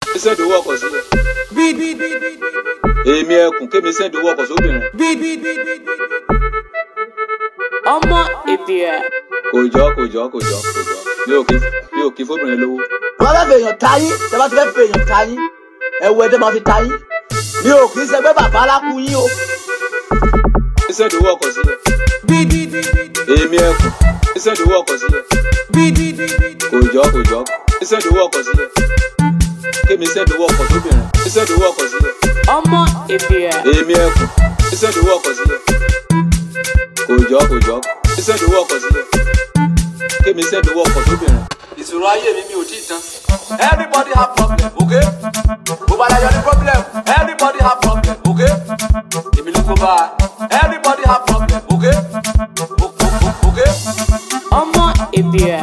Send owó ọkọ̀ sílẹ̀. Èmi ẹkùn kémi send owó ọkọ̀ sóbìnrin. Ọmọ ìbíà. Kò jọ. Mi ò kí fóbìnrin lówó. Wọ́n fẹ́ fèèyàn táyín, tẹ́ bá ti fẹ́ fèèyàn táyín, ẹ̀wù ẹ̀dẹ́ máa fi táyín. Mi ò kì í ṣẹgbẹ́ bàbá alákú yín o. Send owó ọkọ̀ sílẹ̀. Èmi ẹkùn send owó ọkọ̀ sílẹ̀. Kò jọ. Send owó ọkọ̀ sílẹ̀. Kémi send owó ọkọ̀ sóbìnrin. Send owó ọkọ̀ sílẹ̀. Ọmọ ìbíà. Èmi ẹkùn send owó ọkọ̀ sílẹ̀. Kò jọ. Send owó ọkọ̀ sílẹ̀. Kémi send owó ọkọ̀ sóbìnrin. Ìṣòro ayé mi ò tí ì tán. Everybody have problem, okay? Gbogbo alájọ ní problem. Everybody have problem, okay? Èmi ló kó bá a. Everybody have problem, okay? Okay? Ọmọ ìbíà.